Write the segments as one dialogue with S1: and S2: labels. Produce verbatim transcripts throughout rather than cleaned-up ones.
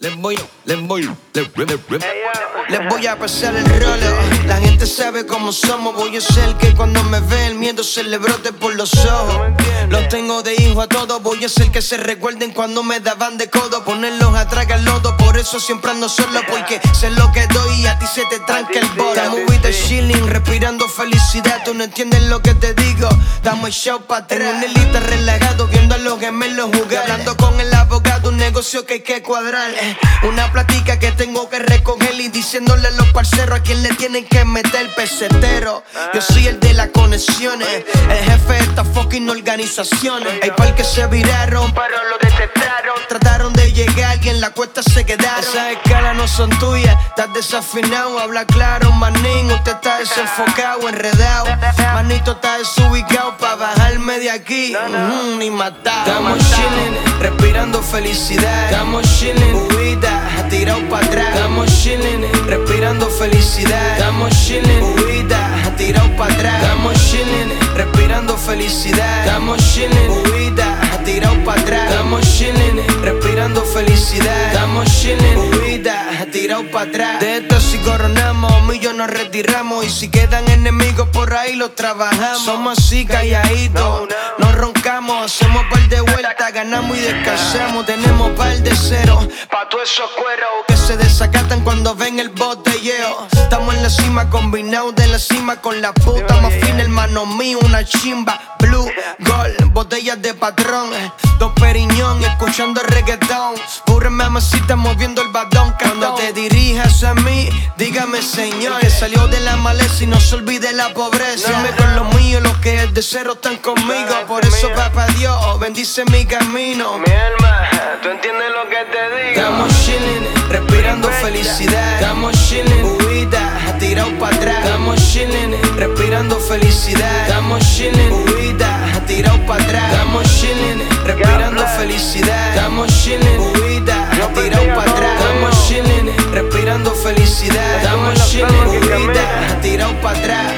S1: Les voy, les voy, les, les, les, les voy a pasar el rolo. La gente sabe cómo somos. Voy a ser que cuando me ve el miedo se le brote por los ojos. Los tengo de hijo a todos. Voy a ser que se recuerden cuando me daban de codo. Ponerlos a tragar lodo. Por eso siempre ando solo, porque sé lo que doy y a ti se te tranca el bolo. Estamos with the chilling, respirando felicidad. Tú no entiendes lo que te digo. Damos el show pa' atrás. En un lista relajado, viendo a los gemelos jugar. Hablando con el abogado, un negocio que hay que cuadrar. Una plática que tengo que recoger y diciéndole a los parceros a quien le tienen que meter pesetero. Yo soy el de las conexiones, el jefe de estas fucking organizaciones. Hay par que se viraron, pero lo detectaron. Trataron de llegar y en la cuesta se quedaron. Esas escalas no son tuyas, estás desafinado. Habla claro, manín, usted está desenfocado, enredado. Manito está desubicado pa' bajarme de aquí. Mm, ni matado. Estamos chillin', respirando felicidad. Estamos chillin', huida, tirado pa' atrás. Estamos chillin', respirando felicidad. Estamos chillin', huida, tirado pa' atrás. Estamos chillin', respirando felicidad. Estamos chillin', huida, tirado pa' atrás. Estamos chillin', respirando felicidad. Estamos chillin', huida, tirado pa' atrás. De esto si coronamos, millos nos retiramos. Y si quedan enemigos por ahí los trabajamos. Somos así calladitos, no roncamos. Hacemos par de vueltas, ganamos y descansamos. Tenemos par de ceros pa' todos esos cueros que se desacatan cuando ven el botelleo. Estamos en la cima, combinados de la cima con la puta más fina, hermano mío, una chimba. Blue, gold, botellas de patrón, dos periñón, escuchando reggaetón. Pura mamacita moviendo el badón. Cuando te dirijas a mí, dígame señor, que salió de la maleza y no se olvide la pobreza. Dame con lo mío, los que de cero están conmigo. Por eso papá Dios, bendice mi camino.
S2: Mi alma, tú entiendes lo que te digo.
S1: Estamos chillin', respirando felicidad. Estamos chillin', huida, tirado pa' atrás. Estamos chillin', respirando felicidad. Estamos chillin', huida, tirado pa' atrás. Estamos chillin', respirando felicidad. Estamos chillin', huida, tirado pa' atrás. Estamos chillin', respirando felicidad. Estamos chillin', huida, tirado pa' atrás.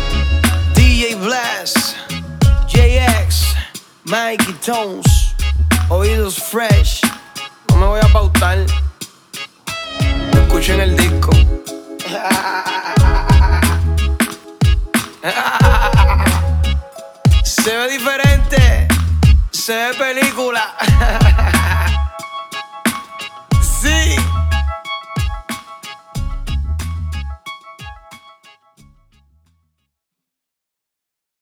S1: D J Blast, J X, Mikey Tones, Oídos Fresh. No me voy a pautar. Escuchen el disco. Se ve diferente, se ve película. Sí.